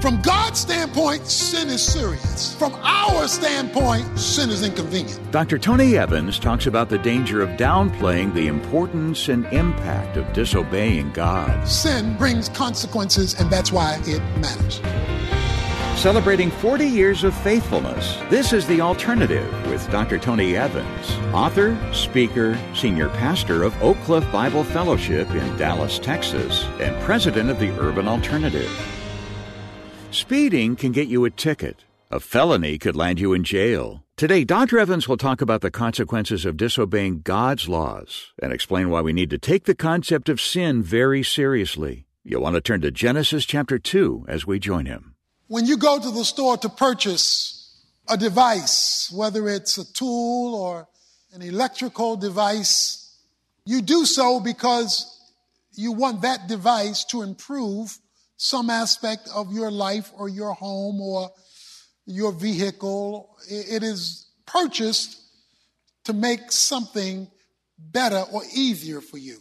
From God's standpoint, sin is serious. From our standpoint, sin is inconvenient. Dr. Tony Evans talks about the danger of downplaying the importance and impact of disobeying God. Sin brings consequences, and that's why it matters. Celebrating 40 years of faithfulness, this is The Alternative with Dr. Tony Evans, author, speaker, senior pastor of Oak Cliff Bible Fellowship in Dallas, Texas, and president of the Urban Alternative. Speeding can get you a ticket. A felony could land you in jail. Today, Dr. Evans will talk about the consequences of disobeying God's laws and explain why we need to take the concept of sin very seriously. You'll want to turn to Genesis chapter 2 as we join him. When you go to the store to purchase a device, whether it's a tool or an electrical device, you do so because you want that device to improve some aspect of your life or your home or your vehicle. It is purchased to make something better or easier for you.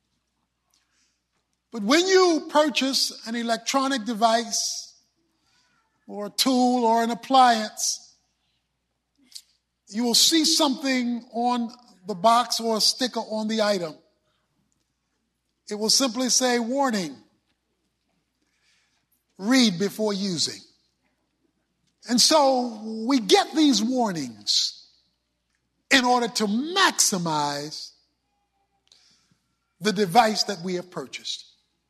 But when you purchase an electronic device or a tool or an appliance, you will see something on the box or a sticker on the item. It will simply say, warning, read before using. And so we get these warnings in order to maximize the device that we have purchased.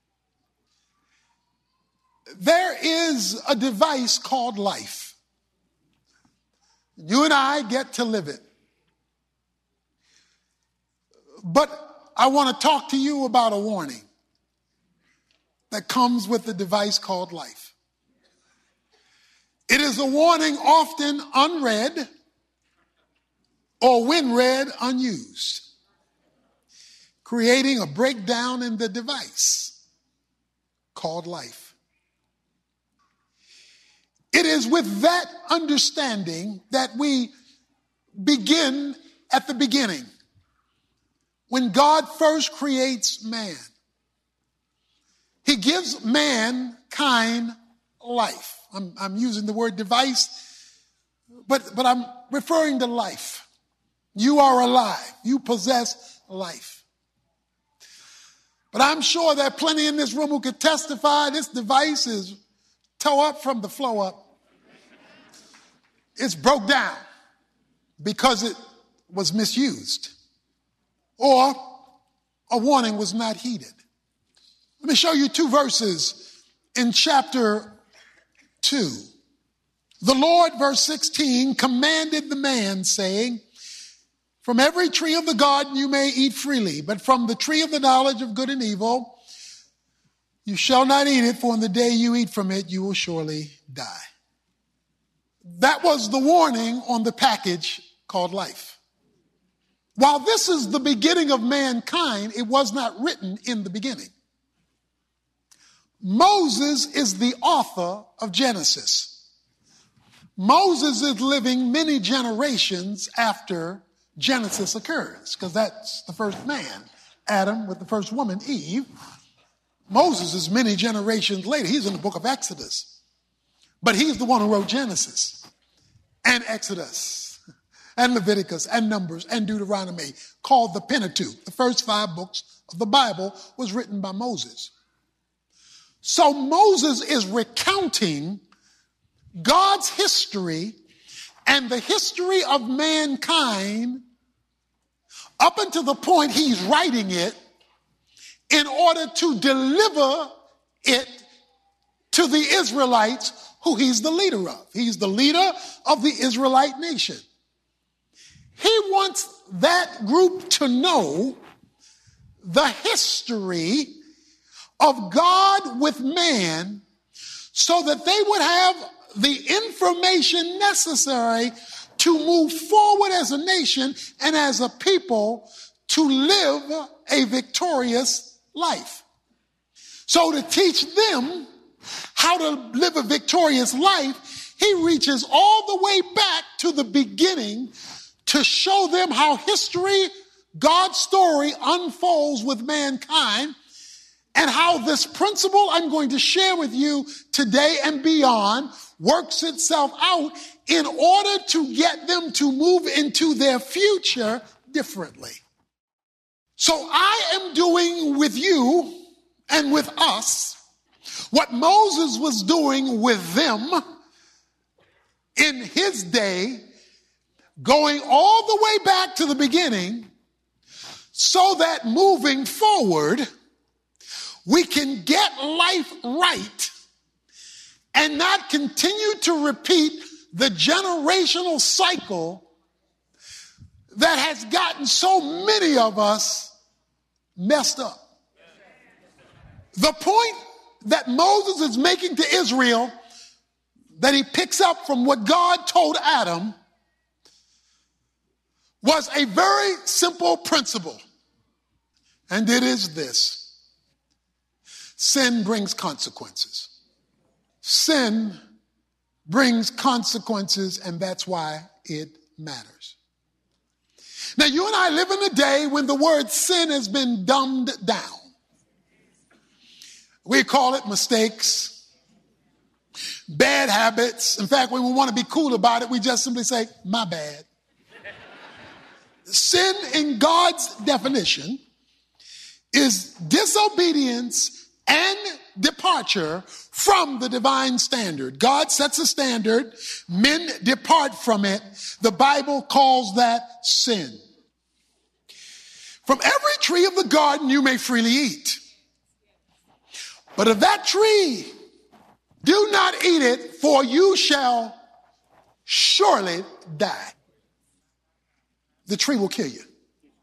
There is a device called life. You and I get to live it. But I want to talk to you about a warning that comes with the device called life. It is a warning often unread or when read, unused, creating a breakdown in the device called life. It is with that understanding that we begin at the beginning. When God first creates man, he gives mankind life. I'm using the word device, but I'm referring to life. You are alive. You possess life. But I'm sure there are plenty in this room who could testify this device is toe up from the flow up. It's broke down because it was misused or a warning was not heeded. Let me show you two verses in chapter 2. The Lord, verse 16, commanded the man, saying, from every tree of the garden you may eat freely, but from the tree of the knowledge of good and evil you shall not eat it, for in the day you eat from it you will surely die. That was the warning on the package called life. While this is the beginning of mankind, it was not written in the beginning. Moses is the author of Genesis. Moses is living many generations after Genesis occurs, because that's the first man, Adam, with the first woman, Eve. Moses is many generations later. He's in the book of Exodus. But he's the one who wrote Genesis and Exodus and Leviticus and Numbers and Deuteronomy, called the Pentateuch. The first 5 books of the Bible was written by Moses. So Moses is recounting God's history and the history of mankind up until the point he's writing it in order to deliver it to the Israelites who he's the leader of. He's the leader of the Israelite nation. He wants that group to know the history of God with man so that they would have the information necessary to move forward as a nation and as a people to live a victorious life. So to teach them how to live a victorious life, he reaches all the way back to the beginning to show them how history, God's story, unfolds with mankind. and how this principle I'm going to share with you today and beyond works itself out in order to get them to move into their future differently. So I am doing with you and with us what Moses was doing with them in his day, going all the way back to the beginning, so that moving forward, we can get life right and not continue to repeat the generational cycle that has gotten so many of us messed up. The point that Moses is making to Israel, that he picks up from what God told Adam, was a very simple principle. And it is this: sin brings consequences. Sin brings consequences, and that's why it matters. Now, you and I live in a day when the word sin has been dumbed down. We call it mistakes, bad habits. In fact, when we want to be cool about it, we just simply say, my bad. Sin, in God's definition, is disobedience and departure from the divine standard. God sets a standard, men depart from it. The Bible calls that sin. From every tree of the garden you may freely eat. But of that tree, do not eat it, for you shall surely die. The tree will kill you.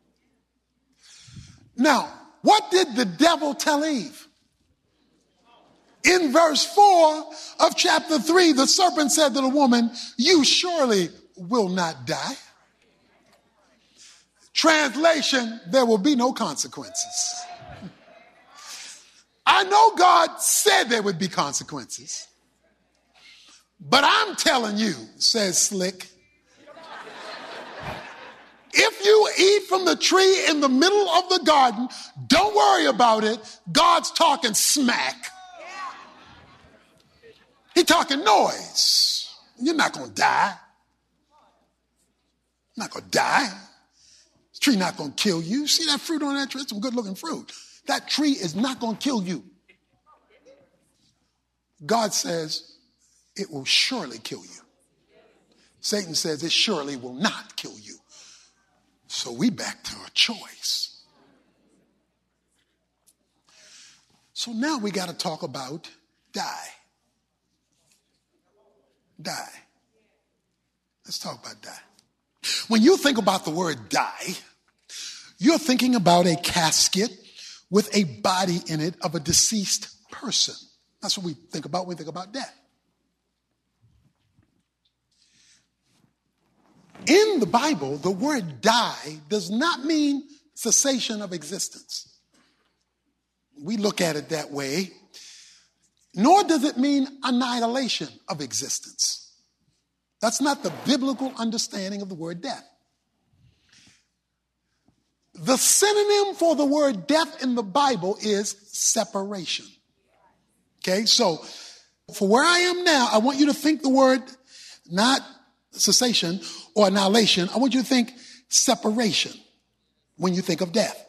Now, what did the devil tell Eve? In verse 4 of chapter 3, the serpent said to the woman, you surely will not die. Translation, there will be no consequences. I know God said there would be consequences, but I'm telling you, says Slick, if you eat from the tree in the middle of the garden, don't worry about it. God's talking smack. He's talking noise. You're not going to die. You're not going to die. This tree not going to kill you. See that fruit on that tree? It's some good looking fruit. That tree is not going to kill you. God says it will surely kill you. Satan says it surely will not kill you. So we back to a choice. So now we got to talk about die. Die. Let's talk about die. When you think about the word die, you're thinking about a casket with a body in it of a deceased person. That's what we think about when we think about death. In the Bible, the word die does not mean cessation of existence. We look at it that way. Nor does it mean annihilation of existence. That's not the biblical understanding of the word death. The synonym for the word death in the Bible is separation. Okay, so for where I am now, I want you to think the word not cessation or annihilation. I want you to think separation when you think of death.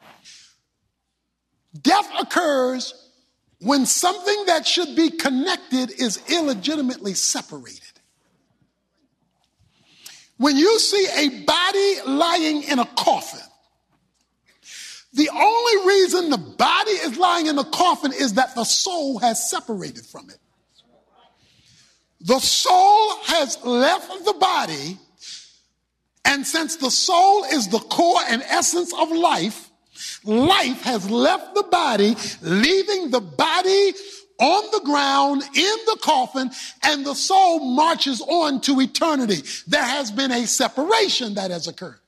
Death occurs when something that should be connected is illegitimately separated. When you see a body lying in a coffin, the only reason the body is lying in the coffin is that the soul has separated from it. The soul has left the body, and since the soul is the core and essence of life, life has left the body, leaving the body on the ground in the coffin, and the soul marches on to eternity. There has been a separation that has occurred.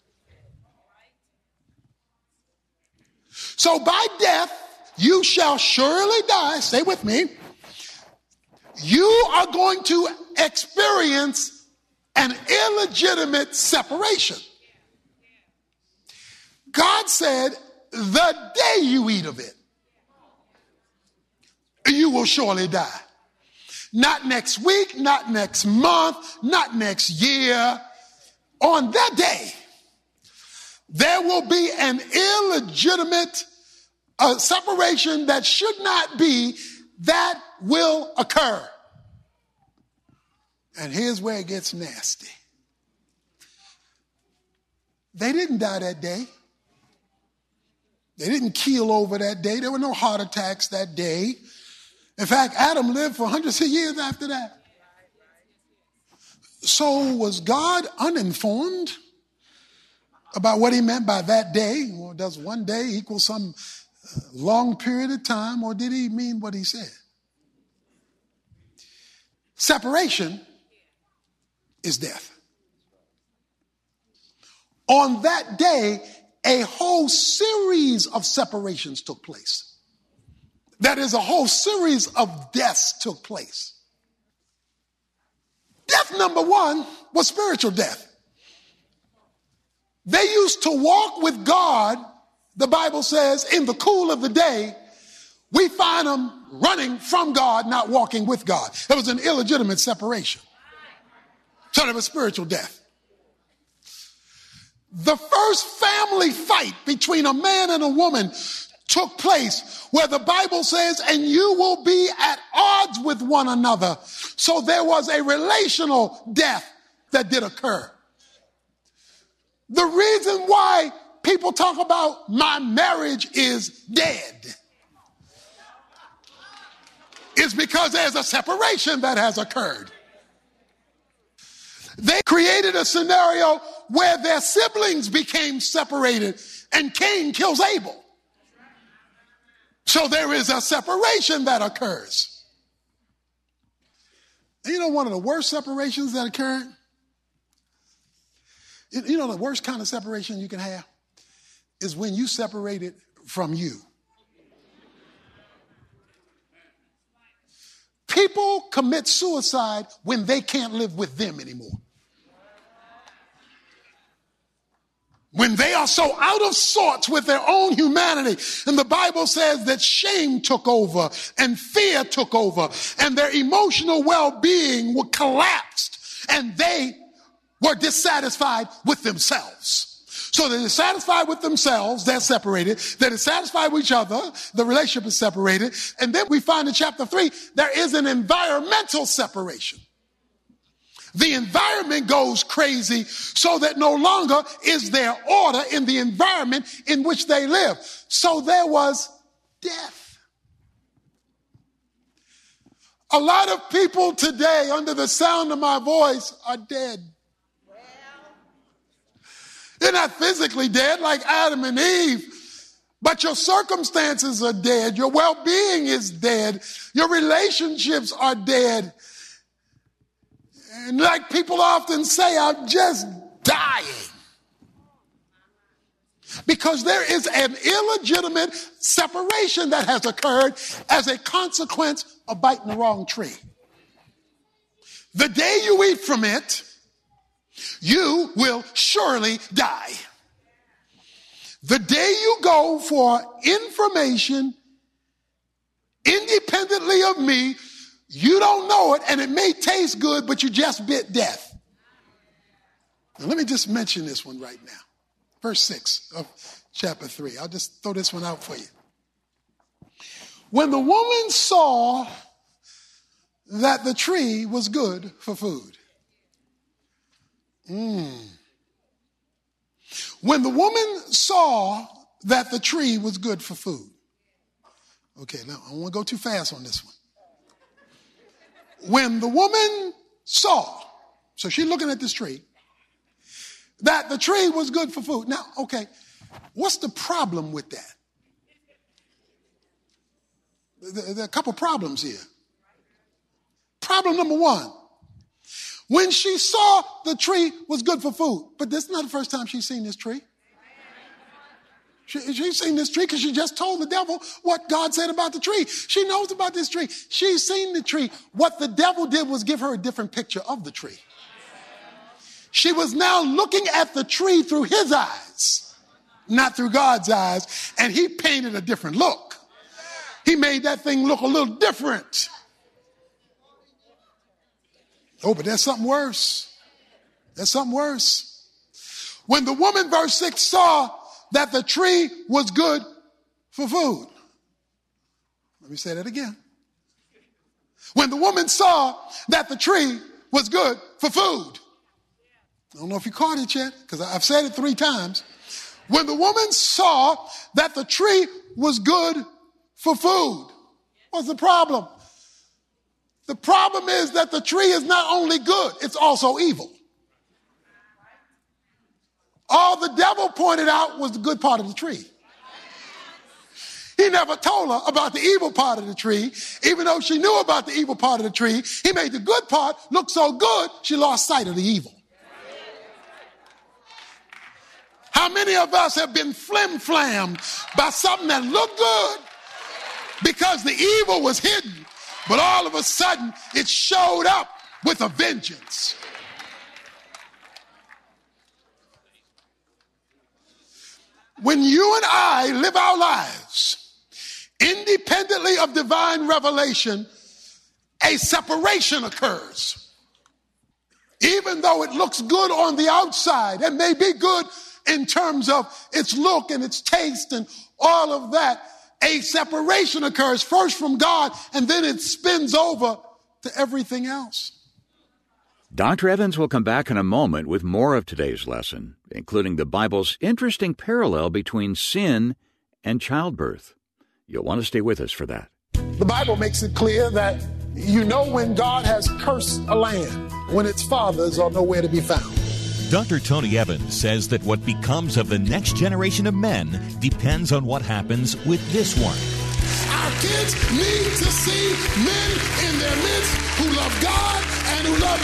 So by death, you shall surely die. Stay with me. You are going to experience an illegitimate separation. God said, the day you eat of it, you will surely die. Not next week, not next month, not next year. On that day, there will be an illegitimate separation that should not be, that will occur. And here's where it gets nasty. They didn't die that day. They didn't keel over that day. There were no heart attacks that day. In fact, Adam lived for hundreds of years after that. So was God uninformed about what he meant by that day? Well, does one day equal some long period of time, or did he mean what he said? Separation is death. On that day, a whole series of separations took place. That is, a whole series of deaths took place. Death number one was spiritual death. They used to walk with God, the Bible says, in the cool of the day. We find them running from God, not walking with God. It was an illegitimate separation. So there was spiritual death. The first family fight between a man and a woman took place where the Bible says, and you will be at odds with one another. So there was a relational death that did occur. The reason why people talk about my marriage is dead is because there's a separation that has occurred. They created a scenario where their siblings became separated and Cain kills Abel. So there is a separation that occurs. And you know one of the worst separations that occurred? You know the worst kind of separation you can have is when you separated from you. People commit suicide when they can't live with them anymore. When they are so out of sorts with their own humanity. And the Bible says that shame took over and fear took over and their emotional well-being collapsed and they were dissatisfied with themselves. So they're dissatisfied with themselves, they're separated. They're dissatisfied with each other, the relationship is separated. And then we find in chapter 3, there is an environmental separation. The environment goes crazy so that no longer is there order in the environment in which they live. So there was death. A lot of people today, under the sound of my voice, are dead. They're not physically dead like Adam and Eve, but your circumstances are dead. Your well-being is dead. Your relationships are dead. And like people often say, I'm just dying. Because there is an illegitimate separation that has occurred as a consequence of biting the wrong tree. The day you eat from it, you will surely die. The day you go for information independently of me, you don't know it, and it may taste good, but you just bit death. Now, let me just mention this one right now. Verse 6 of chapter 3. I'll just throw this one out for you. When the woman saw that the tree was good for food. When the woman saw that the tree was good for food. Okay, now I don't want to go too fast on this one. When the woman saw, so she's looking at this tree, that the tree was good for food. Now, okay, what's the problem with that? There are a couple problems here. Problem number one, when she saw the tree was good for food, but this is not the first time she's seen this tree. She's seen this tree because she just told the devil what God said about the tree. She knows about this tree. She's seen the tree. What the devil did was give her a different picture of the tree. She was now looking at the tree through his eyes, not through God's eyes, and he painted a different look. He made that thing look a little different. Oh, but there's something worse. There's something worse. When the woman, verse 6, saw that the tree was good for food. Let me say that again. When the woman saw that the tree was good for food. I don't know if you caught it yet, because I've said it 3 times. When the woman saw that the tree was good for food. What's the problem? The problem is that the tree is not only good, it's also evil. All the devil pointed out was the good part of the tree. He never told her about the evil part of the tree. Even though she knew about the evil part of the tree, he made the good part look so good, she lost sight of the evil. How many of us have been flim-flammed by something that looked good because the evil was hidden, but all of a sudden it showed up with a vengeance? When you and I live our lives independently of divine revelation, a separation occurs. Even though it looks good on the outside, it may be good in terms of its look and its taste and all of that, a separation occurs first from God, and then it spins over to everything else. Dr. Evans will come back in a moment with more of today's lesson, including the Bible's interesting parallel between sin and childbirth. You'll want to stay with us for that. The Bible makes it clear that you know when God has cursed a land, when its fathers are nowhere to be found. Dr. Tony Evans says that what becomes of the next generation of men depends on what happens with this one. Our kids need to see men in their midst who love God and who love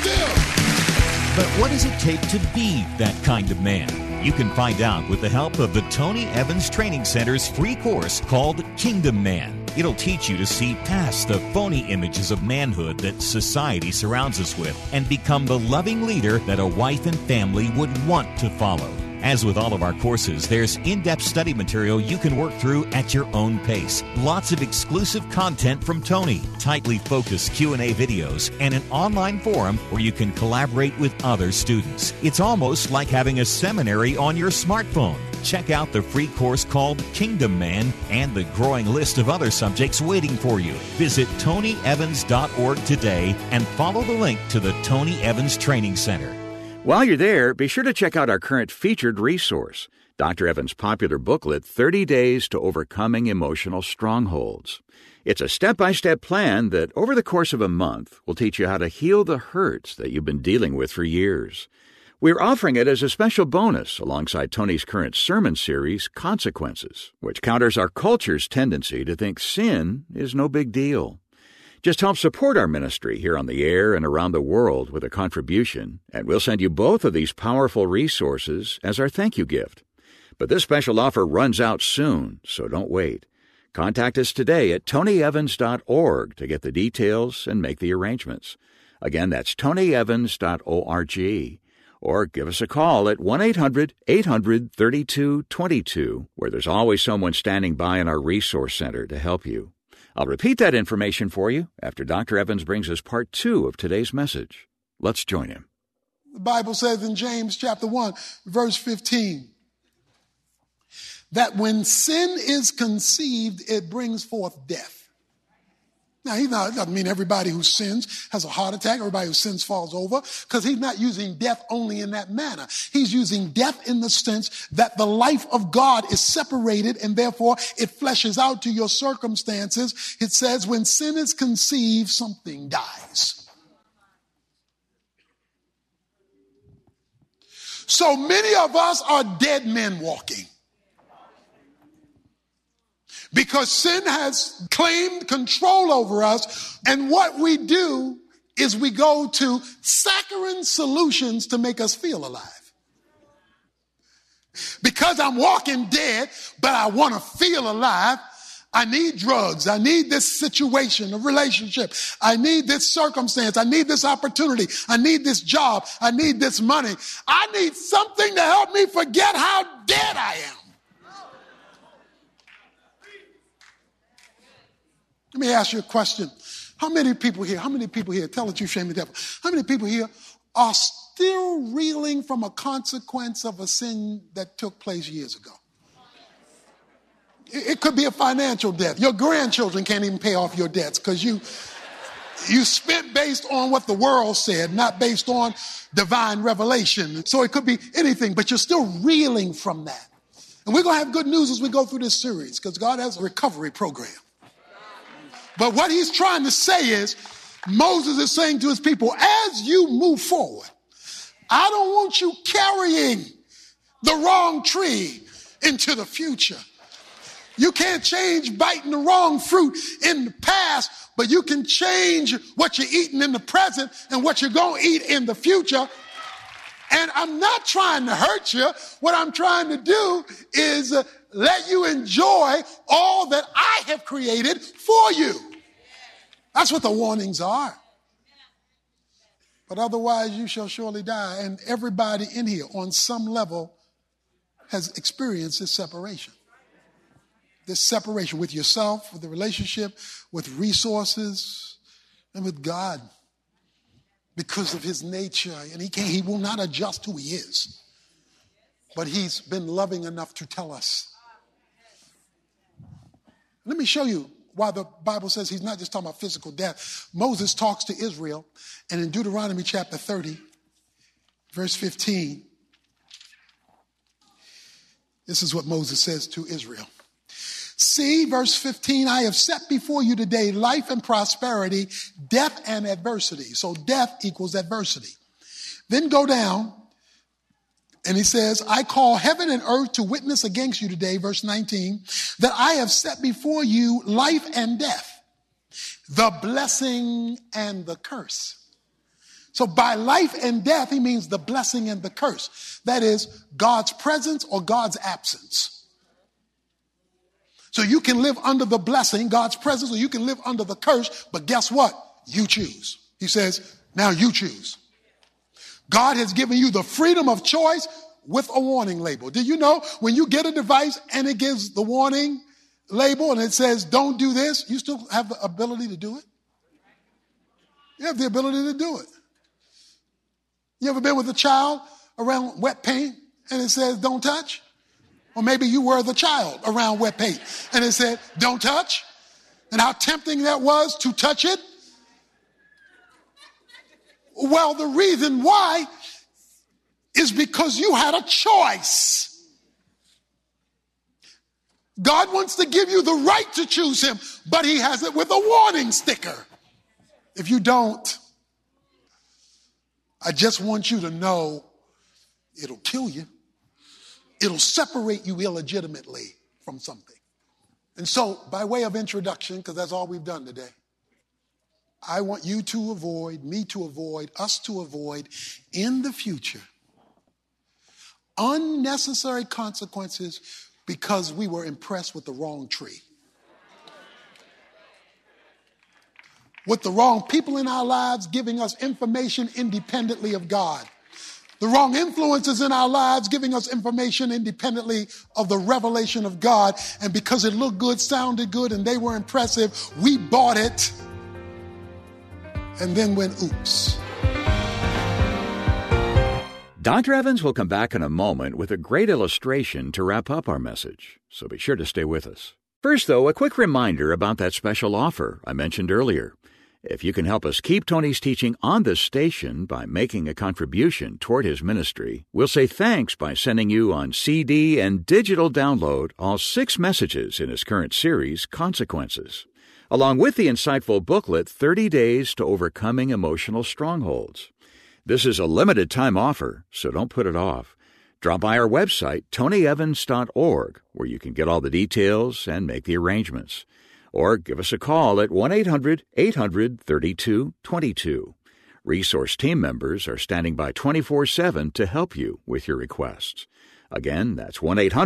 them. But what does it take to be that kind of man? You can find out with the help of the Tony Evans Training Center's free course called Kingdom Man. It'll teach you to see past the phony images of manhood that society surrounds us with and become the loving leader that a wife and family would want to follow. As with all of our courses, there's in-depth study material you can work through at your own pace. Lots of exclusive content from Tony, tightly focused Q&A videos, and an online forum where you can collaborate with other students. It's almost like having a seminary on your smartphone. Check out the free course called Kingdom Man and the growing list of other subjects waiting for you. Visit TonyEvans.org today and follow the link to the Tony Evans Training Center. While you're there, be sure to check out our current featured resource, Dr. Evans' popular booklet, 30 Days to Overcoming Emotional Strongholds. It's a step-by-step plan that, over the course of a month, will teach you how to heal the hurts that you've been dealing with for years. We're offering it as a special bonus alongside Tony's current sermon series, Consequences, which counters our culture's tendency to think sin is no big deal. Just help support our ministry here on the air and around the world with a contribution, and we'll send you both of these powerful resources as our thank you gift. But this special offer runs out soon, so don't wait. Contact us today at tonyevans.org to get the details and make the arrangements. Again, that's tonyevans.org. Or give us a call at 1-800-800-3222, where there's always someone standing by in our resource center to help you. I'll repeat that information for you after Dr. Evans brings us part 2 of today's message. Let's join him. The Bible says in James chapter 1, verse 15, that when sin is conceived, it brings forth death. Now, it doesn't mean everybody who sins has a heart attack, everybody who sins falls over, because he's not using death only in that manner. He's using death in the sense that the life of God is separated and therefore it fleshes out to your circumstances. It says when sin is conceived, something dies. So many of us are dead men walking. Because sin has claimed control over us, and what we do is we go to saccharine solutions to make us feel alive. Because I'm walking dead, but I want to feel alive, I need drugs. I need this situation, a relationship. I need this circumstance. I need this opportunity. I need this job. I need this money. I need something to help me forget how dead I am. Let me ask you a question. How many people here, tell the truth, shame the devil, how many people here are still reeling from a consequence of a sin that took place years ago? It could be a financial debt. Your grandchildren can't even pay off your debts because you spent based on what the world said, not based on divine revelation. So it could be anything, but you're still reeling from that. And we're going to have good news as we go through this series because God has a recovery program. But what he's trying to say is, Moses is saying to his people, as you move forward, I don't want you carrying the wrong tree into the future. You can't change biting the wrong fruit in the past, but you can change what you're eating in the present and what you're going to eat in the future. And I'm not trying to hurt you. What I'm trying to do is let you enjoy all that I have created for you. That's what the warnings are. But otherwise you shall surely die. And everybody in here on some level has experienced this separation. This separation with yourself, with the relationship, with resources, and with God. Because of his nature. And he will not adjust who he is. But he's been loving enough to tell us. Let me show you why the Bible says he's not just talking about physical death. Moses talks to Israel, and in Deuteronomy chapter 30, verse 15, this is what Moses says to Israel. See, verse 15, I have set before you today life and prosperity, death and adversity. So death equals adversity. Then go down, and he says, I call heaven and earth to witness against you today, verse 19, that I have set before you life and death, the blessing and the curse. So by life and death, he means the blessing and the curse. That is God's presence or God's absence. So you can live under the blessing, God's presence, or you can live under the curse, but guess what? You choose. He says, now you choose. God has given you the freedom of choice with a warning label. Did you know when you get a device and it gives the warning label and it says, don't do this, you still have the ability to do it? You have the ability to do it. You ever been with a child around wet paint and it says, don't touch? Or maybe you were the child around wet paint and it said, don't touch. And how tempting that was to touch it. Well, the reason why is because you had a choice. God wants to give you the right to choose him, but he has it with a warning sticker. If you don't, I just want you to know it'll kill you. It'll separate you illegitimately from something. And so, by way of introduction, because that's all we've done today, I want you to avoid, me to avoid, us to avoid in the future unnecessary consequences because we were impressed with the wrong tree. With the wrong people in our lives giving us information independently of God. The wrong influences in our lives giving us information independently of the revelation of God. And because it looked good, sounded good, and they were impressive, we bought it and then went oops. Dr. Evans will come back in a moment with a great illustration to wrap up our message, so be sure to stay with us. First, though, a quick reminder about that special offer I mentioned earlier. If you can help us keep Tony's teaching on this station by making a contribution toward his ministry, we'll say thanks by sending you on CD and digital download all 6 messages in his current series, Consequences, along with the insightful booklet, 30 Days to Overcoming Emotional Strongholds. This is a limited time offer, so don't put it off. Drop by our website, tonyevans.org, where you can get all the details and make the arrangements. Or give us a call at 1-800-800-3222. Resource team members are standing by 24/7 to help you with your requests. Again, that's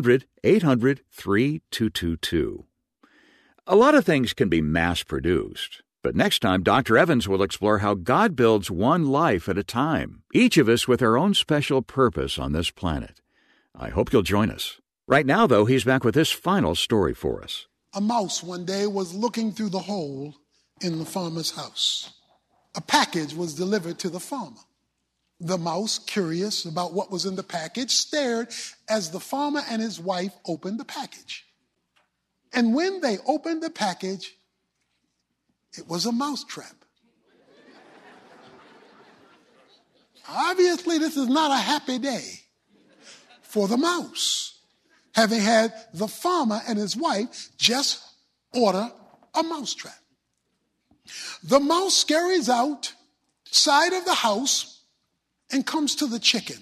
1-800-800-3222. A lot of things can be mass-produced, but next time Dr. Evans will explore how God builds one life at a time, each of us with our own special purpose on this planet. I hope you'll join us. Right now, though, he's back with this final story for us. A mouse one day was looking through the hole in the farmer's house. A package was delivered to the farmer. The mouse, curious about what was in the package, stared as the farmer and his wife opened the package. And when they opened the package, it was a mousetrap. Obviously, this is not a happy day for the mouse, having had the farmer and his wife just order a mousetrap. The mouse scurries outside of the house and comes to the chicken.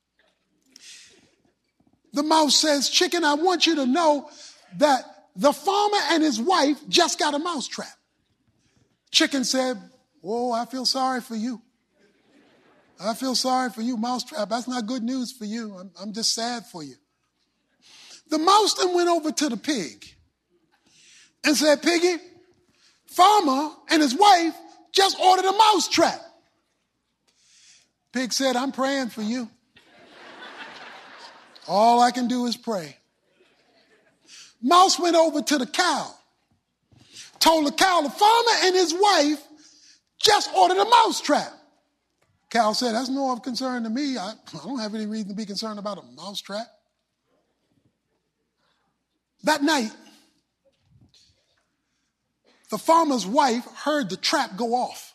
The mouse says, "Chicken, I want you to know that the farmer and his wife just got a mousetrap." Chicken said, "Whoa, I feel sorry for you. I feel sorry for you, mousetrap. That's not good news for you. I'm just sad for you." The mouse then went over to the pig and said, "Piggy, farmer and his wife just ordered a mousetrap." Pig said, "I'm praying for you. All I can do is pray." Mouse went over to the cow, told the cow, "The farmer and his wife just ordered a mousetrap." Cow said, "That's no of concern to me. I don't have any reason to be concerned about a mousetrap." That night, the farmer's wife heard the trap go off.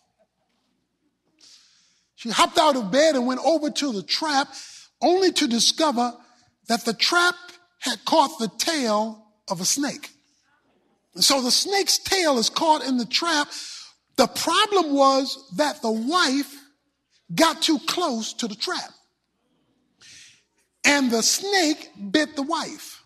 She hopped out of bed and went over to the trap, only to discover that the trap had caught the tail of a snake. And so the snake's tail is caught in the trap. The problem was that the wife got too close to the trap, and the snake bit the wife.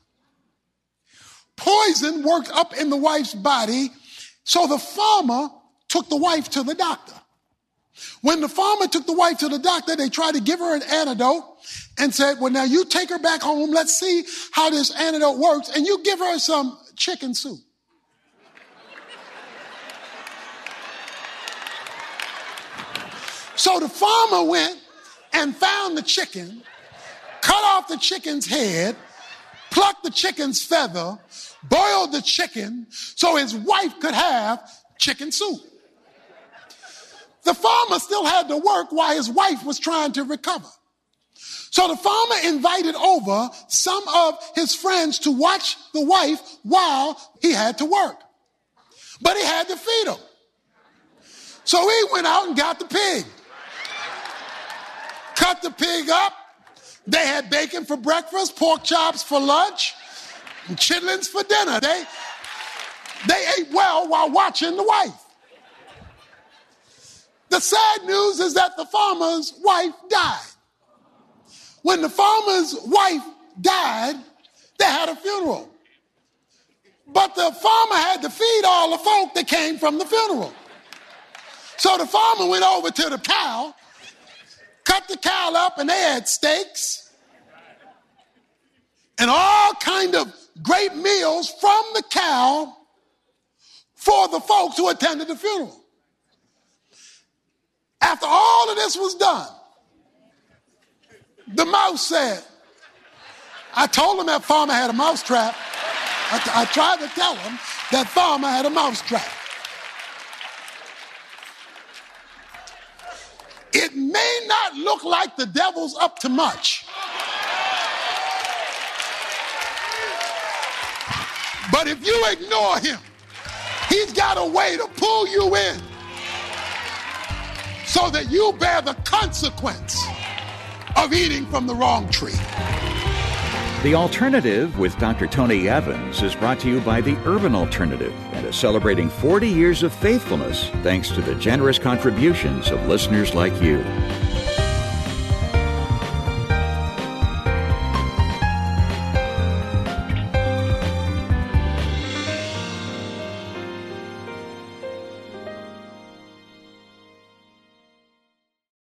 Poison worked up in the wife's body, so the farmer took the wife to the doctor. When the farmer took the wife to the doctor, they tried to give her an antidote and said, "Well, now you take her back home. Let's see how this antidote works, and you give her some chicken soup." So the farmer went and found the chicken, cut off the chicken's head, plucked the chicken's feather, boiled the chicken so his wife could have chicken soup. The farmer still had to work while his wife was trying to recover. So the farmer invited over some of his friends to watch the wife while he had to work. But he had to feed them. So he went out and got the pig. Cut the pig up. They had bacon for breakfast, pork chops for lunch, and chitlins for dinner. They ate well while watching the wife. The sad news is that the farmer's wife died. When the farmer's wife died, they had a funeral. But the farmer had to feed all the folk that came from the funeral. So the farmer went over to the cow, cut the cow up, and they had steaks and all kind of great meals from the cow for the folks who attended the funeral. After all of this was done, the mouse said, "I told him that farmer had a mousetrap. I tried to tell him that farmer had a mousetrap." It may not look like the devil's up to much, but if you ignore him, he's got a way to pull you in so that you bear the consequence of eating from the wrong tree. The Alternative with Dr. Tony Evans is brought to you by the Urban Alternative and is celebrating 40 years of faithfulness thanks to the generous contributions of listeners like you.